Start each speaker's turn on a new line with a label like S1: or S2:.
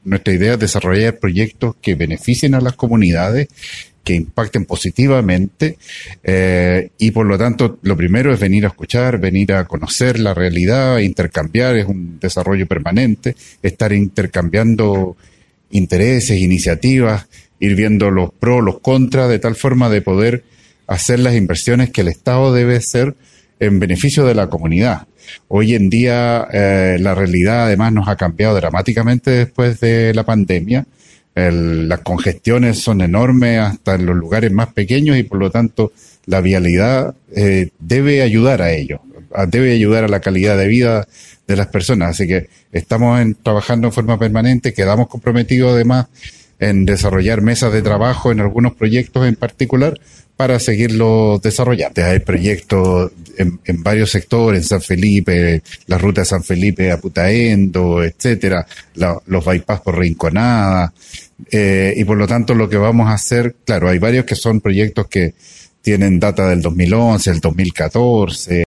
S1: nuestra idea es desarrollar proyectos que beneficien a las comunidades, que impacten positivamente, y por lo tanto lo primero es venir a escuchar, venir a conocer la realidad, intercambiar, es un desarrollo permanente, estar intercambiando intereses, iniciativas, ir viendo los pros, los contras, de tal forma de poder hacer las inversiones que el Estado debe hacer en beneficio de la comunidad. Hoy en día la realidad además nos ha cambiado dramáticamente después de la pandemia. Las congestiones son enormes hasta en los lugares más pequeños y por lo tanto la vialidad debe ayudar a ello, debe ayudar a la calidad de vida de las personas. Así que estamos trabajando en forma permanente, quedamos comprometidos además en desarrollar mesas de trabajo en algunos proyectos en particular para seguirlo desarrollando. Hay proyectos en varios sectores, en San Felipe, la ruta de San Felipe a Putaendo, etcétera, los bypass por Rinconada, y por lo tanto lo que vamos a hacer, claro, hay varios que son proyectos que tienen data del 2011, el 2014,